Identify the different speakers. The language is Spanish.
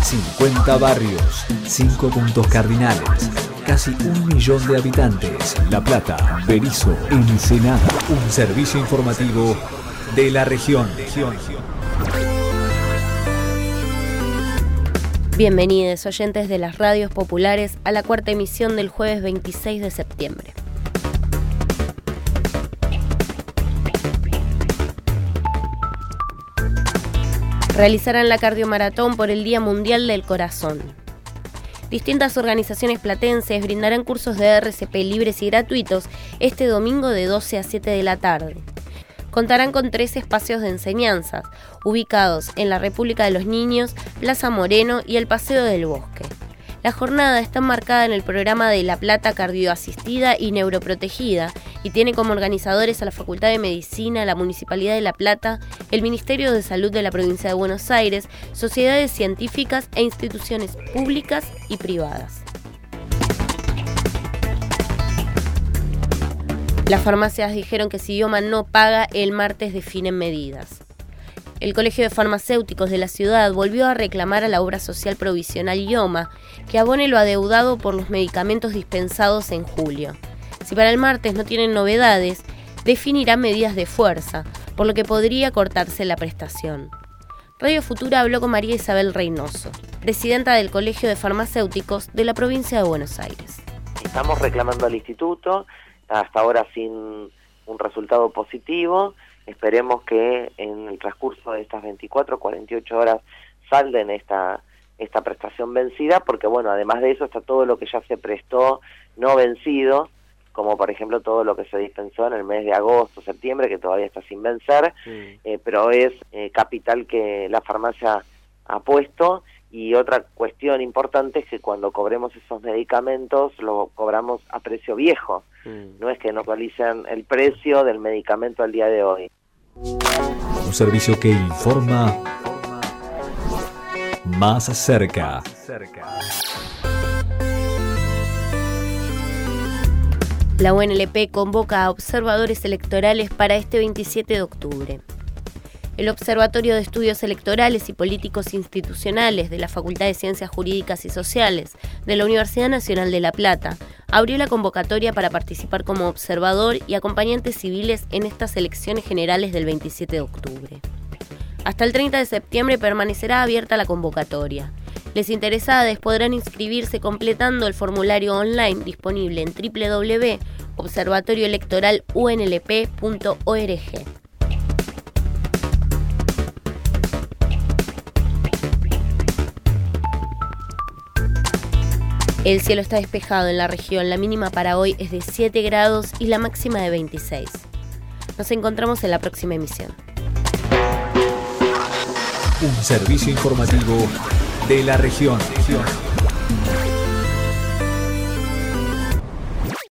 Speaker 1: 50 barrios, 5 puntos cardinales, casi 1 millón de habitantes. La Plata, Berisso, Ensenada. Un servicio informativo de la región.
Speaker 2: Bienvenidos, oyentes de las radios populares, a la cuarta emisión del jueves 26 de septiembre. Realizarán la cardiomaratón por el Día Mundial del Corazón. Distintas organizaciones platenses brindarán cursos de RCP libres y gratuitos este domingo de 12 a 7 de la tarde. Contarán con 3 espacios de enseñanzas, ubicados en la República de los Niños, Plaza Moreno y el Paseo del Bosque. La jornada está enmarcada en el programa de La Plata Cardioasistida y Neuroprotegida y tiene como organizadores a la Facultad de Medicina, la Municipalidad de La Plata, el Ministerio de Salud de la Provincia de Buenos Aires, sociedades científicas e instituciones públicas y privadas. Las farmacias dijeron que si IOMA no paga, el martes definen medidas. El Colegio de Farmacéuticos de la ciudad volvió a reclamar a la obra social provisional IOMA que abone lo adeudado por los medicamentos dispensados en julio. Si para el martes no tienen novedades, definirá medidas de fuerza, por lo que podría cortarse la prestación. Radio Futura habló con María Isabel Reynoso, presidenta del Colegio de Farmacéuticos de la provincia de Buenos Aires.
Speaker 3: Estamos reclamando al instituto, hasta ahora sin un resultado positivo. Esperemos que en el transcurso de estas 24, 48 horas salden esta prestación vencida, porque bueno, además de eso está todo lo que ya se prestó no vencido, como por ejemplo todo lo que se dispensó en el mes de agosto, septiembre, que todavía está sin vencer, pero es capital que la farmacia ha puesto. Y otra cuestión importante es que cuando cobremos esos medicamentos, lo cobramos a precio viejo. No es que nos actualicen el precio del medicamento al día de hoy.
Speaker 1: Un servicio que informa más cerca.
Speaker 2: La UNLP convoca a observadores electorales para este 27 de octubre. El Observatorio de Estudios Electorales y Políticos Institucionales de la Facultad de Ciencias Jurídicas y Sociales de la Universidad Nacional de La Plata abrió la convocatoria para participar como observador y acompañantes civiles en estas elecciones generales del 27 de octubre. Hasta el 30 de septiembre permanecerá abierta la convocatoria. Les interesados podrán inscribirse completando el formulario online disponible en www.observatorioelectoralunlp.org. El cielo está despejado en la región, la mínima para hoy es de 7 grados y la máxima de 26. Nos encontramos en la próxima emisión.
Speaker 1: Un servicio informativo de la región.